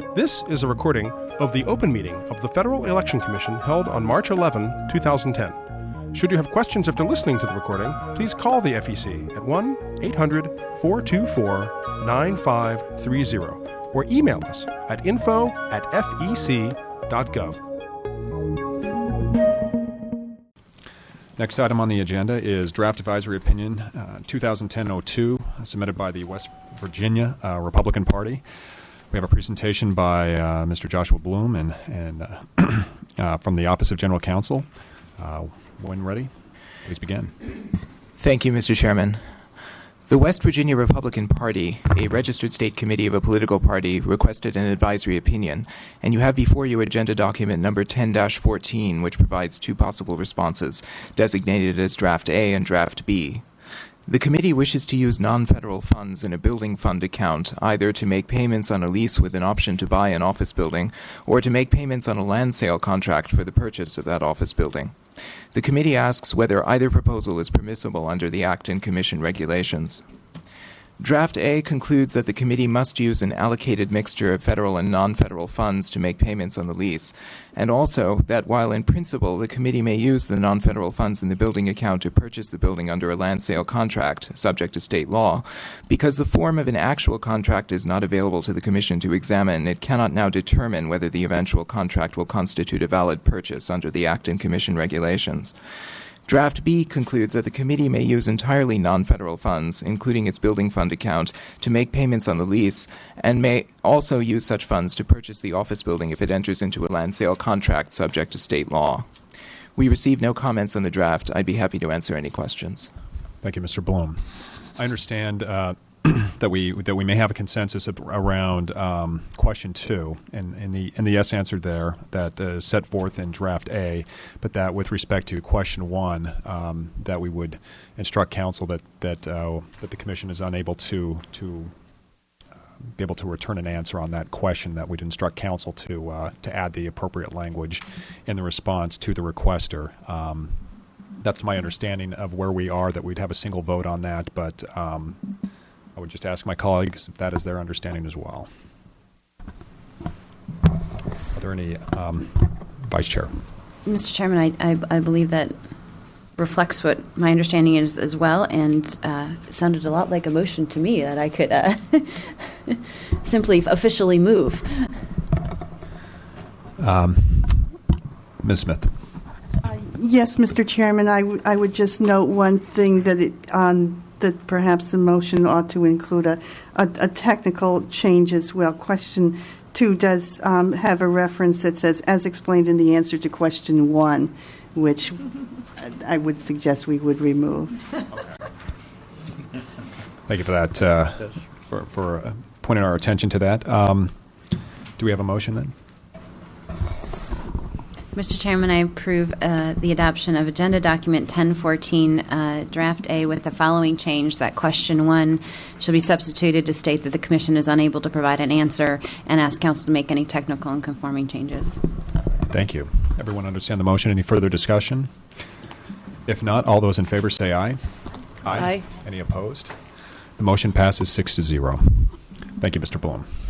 This is a recording of the open meeting of the Federal Election Commission held on March 11, 2010. Should you have questions after listening to the recording, please call the FEC at 1-800-424-9530 or email us at info@fec.gov. Next item on the agenda is Draft Advisory Opinion 2010-02, submitted by the West Virginia Republican Party. We have a presentation by Mr. Joshua Bloom and from the Office of General Counsel. When ready, please begin. Thank you, Mr. Chairman. The West Virginia Republican Party, a registered state committee of a political party, requested an advisory opinion, and you have before you agenda document number 10-14, which provides two possible responses, designated as Draft A and Draft B. The committee wishes to use non-federal funds in a building fund account, either to make payments on a lease with an option to buy an office building, or to make payments on a land sale contract for the purchase of that office building. The committee asks whether either proposal is permissible under the Act and Commission regulations. Draft A concludes that the committee must use an allocated mixture of federal and non-federal funds to make payments on the lease, and also that while in principle the committee may use the non-federal funds in the building account to purchase the building under a land sale contract, subject to state law, because the form of an actual contract is not available to the Commission to examine, it cannot now determine whether the eventual contract will constitute a valid purchase under the Act and Commission regulations. Draft B concludes that the committee may use entirely non-federal funds, including its building fund account, to make payments on the lease, and may also use such funds to purchase the office building if it enters into a land sale contract subject to state law. We received no comments on the draft. I'd be happy to answer any questions. Thank you, Mr. Bloom. I understand that we may have a consensus around question 2 and the yes answer there that is set forth in Draft A, but that with respect to question 1, that we would instruct counsel that the Commission is unable to be able to return an answer on that question, that we'd instruct counsel to add the appropriate language in the response to the requester. That's my understanding of where we are, that we'd have a single vote on that, but I would just ask my colleagues if that is their understanding as well. Are there any, Vice Chair? Mr. Chairman, I believe that reflects what my understanding is as well, and it sounded a lot like a motion to me that I could simply officially move. Ms. Smith. Yes, Mr. Chairman, I would just note one thing that that perhaps the motion ought to include a technical change as well. Question 2 does have a reference that says, as explained in the answer to question 1, which I would suggest we would remove. Okay. Thank you for that, for pointing our attention to that. Do we have a motion then? Mr. Chairman, I approve the adoption of Agenda Document 1014, Draft A, with the following change: that question 1 shall be substituted to state that the Commission is unable to provide an answer, and ask Council to make any technical and conforming changes. Thank you. Everyone understand the motion? Any further discussion? If not, all those in favor say aye. Aye. Any opposed? The motion passes 6-0. Thank you, Mr. Bloom.